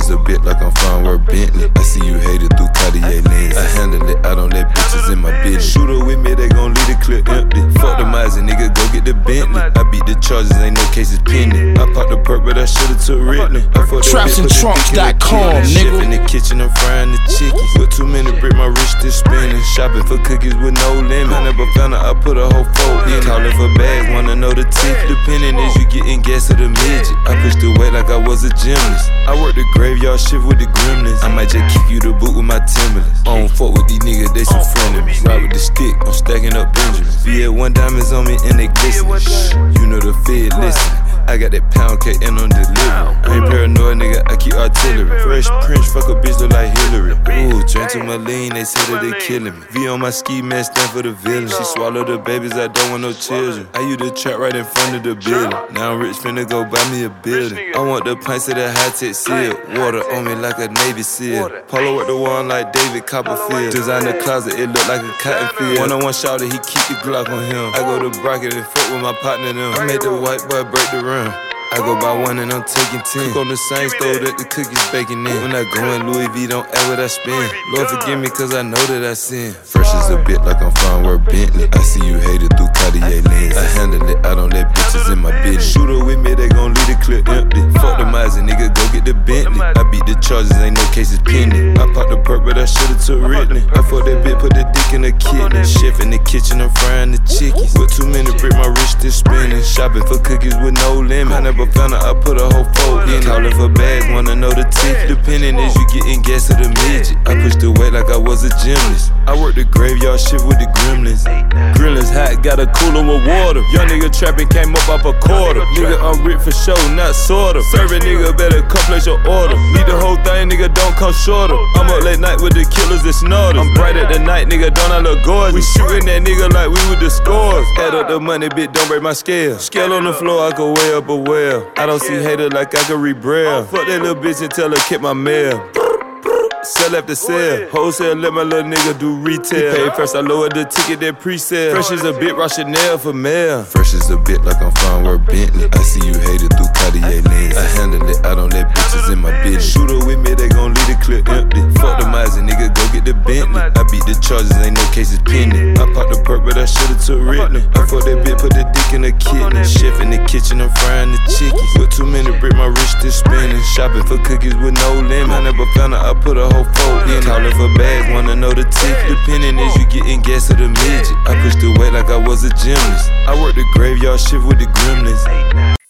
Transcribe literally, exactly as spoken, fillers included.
as a bit like I'm fine where Bentley. I see you hated through Cartier lenses. I handle it, I don't let bitches in my business. Shoot up with me, they gon' leave the clip empty. Fuck the miser, nigga, go get the Bentley. I beat the charges, ain't no cases pending. I popped the perk, but I should've took Rittany. Traps and Trunks dot com, nigga. Chef in the kitchen, I'm frying the chickies. With two minutes, break my wrist is spinning. Shopping for cookies with no limit. I never found out, I put a whole fork in. Calling for bags, wanna know the tip. Depending as you getting gas or the midget. I pushed the weight like I was a gymnast. I work the graveyard shift with the gremlins. I might just kick you the boot with my Timberlands. I don't fuck with these niggas, they some frenemies. Ride with the stick, I'm stacking up Benjamins. V A one diamonds on me and they glisten. Shh, you know the Fed listen. I got that pound cake and I'm delivering. I ain't paranoid, nigga, I keep artillery. Fresh Prince, fuck a bitch look like Hillary. Ooh, drink too much lean, they say that they killing me. V on my ski mask, stand for the villain. She swallowed the babies, I don't want no children. I use the trap right in front of the building. Now I'm rich, finna go buy me a building. I want the pints of the high-tech seal. Water on me like a Navy SEAL. Polo at the one like David Copperfield. Design the closet, it look like a cotton field. One-on-one shouter, he keep the Glock on him. I go to Brockett and fuck with my partner them. I made the white boy break the run. I go by one and I'm taking ten. Cook on the same stove that the cookies baking in. When I go in Louis V, don't ask what I spend. Lord forgive me cause I know that I sin. Fresh as a bit like I'm fine where Bentley. I see you hated through Cartier lenses. I handle it, I don't let bitches in my business. Shoot up with me, they gon' leave the clip empty. Fuck the miser, nigga, go get the Bentley. I beat the charges, ain't no cases pending. I popped the perk, but I should've took Rittany. I fuck that bitch, put the dick in the kidney. Chef in the kitchen, I'm frying the chickies. With two minutes, break my wrist is spinning. Shopping for cookies with no limit. I never found out, I put a whole fork in. Calling for bags, wanna know the tip. Depending as you getting gas or the midget. I pushed the weight like I was a gymnast. I work the graveyard shift with the gremlins. Grillins hot, got a cooler with water. Young nigga trapping came up off a quarter. Nigga, I'm rich for show, not sorta. Serving nigga, better come place your order. Need the whole thing, nigga, don't come shorter. I'm up late night with the killers and snorters. I'm bright at the night, nigga, don't I look gorgeous? We shooting that nigga like we with the scores. Add up the money, bitch, don't break my scale. Scale on the floor, I go way up a well. I don't see hater like I can rebrand. Fuck that little bitch and tell her keep my mail. Sell after sale. Wholesale, let my little nigga do retail. He paid first, I lowered the ticket, that pre-sale. Fresh as a bit, raw Chanel for mail. Fresh as a bit, like I'm fine where Bentley. I see you hated through Cartier lenses. I handle it, I don't let bitches in my business. Shoot up with me, they gon' leave the clip empty. Fuck the miser, nigga, go get the Bentley. I beat the charges, ain't no cases pending. I popped the perk, but I should've took Rittany. I fuck that bitch, put the dick in the kidney. Chef in the kitchen, I'm frying the chickies. With two minutes, break my wrist is spinning. Shopping for cookies with no limit. I never found out, I put a whole fork in. Calling for bags, wanna know the tip. Depending as you getting gas or the midget. I pushed the weight like I was a gymnast. I work the graveyard shift with the gremlins.